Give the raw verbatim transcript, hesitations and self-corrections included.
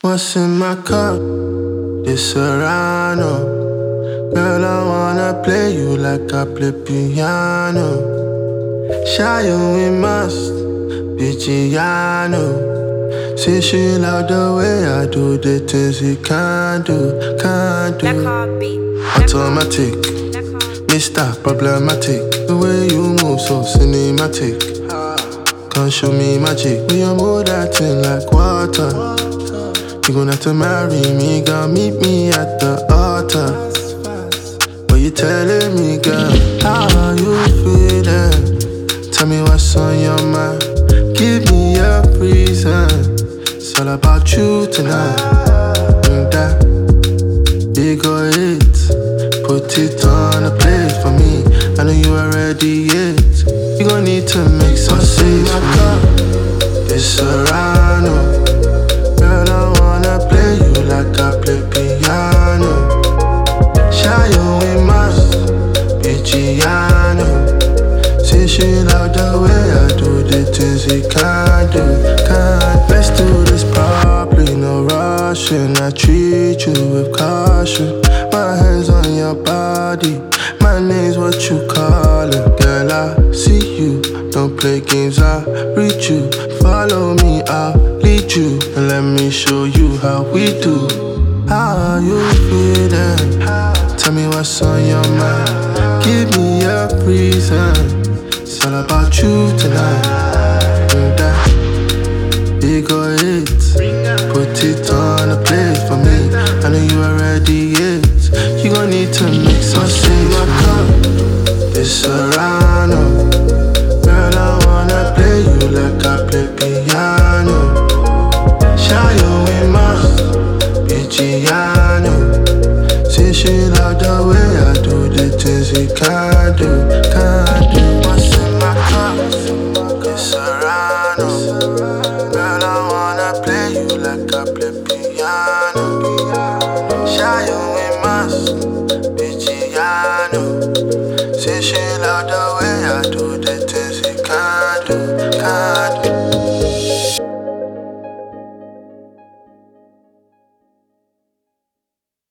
What's in my cup? This Serrano. Girl, I wanna play you like I play piano. Shy you we must be Giano. Say she love the way I do the things he can't do, can't do. Automatic, Mister Problematic. The way you move so cinematic. Can't show me magic. When you move that thing like water. You gonna have to marry me, girl. Meet me at the altar. What you telling me, girl? How are you feeling? Tell me what's on your mind. Give me a reason. It's all about you tonight. And that big or it, put it on a plate for me. I know you already it. You gon' need to make some space for me. It's Serrano. Girl, I wanna play you like I play piano. Shy you we must be Giano. Say she love the way I do the things he can't do, can't. Let's do this properly, no rushing. I treat you with caution. My hands on your body, my name's what you call it. Girl, I see you, don't play games, I read you. Follow me, I'll lead you, and let me show you how we do. How are you feeling? Tell me what's on your mind. Give me a reason. It's all about you tonight. And that big or it, put it on a plate for me. I know you already it. You gon' need to make some space my cup. It's Serrano. Girl, I wanna play you like I play piano. Shy you we must be Giano. Say she love the way I do the things he can't do, can't do. What's in my cup? It's Serrano. Girl, I wanna play you like I play piano.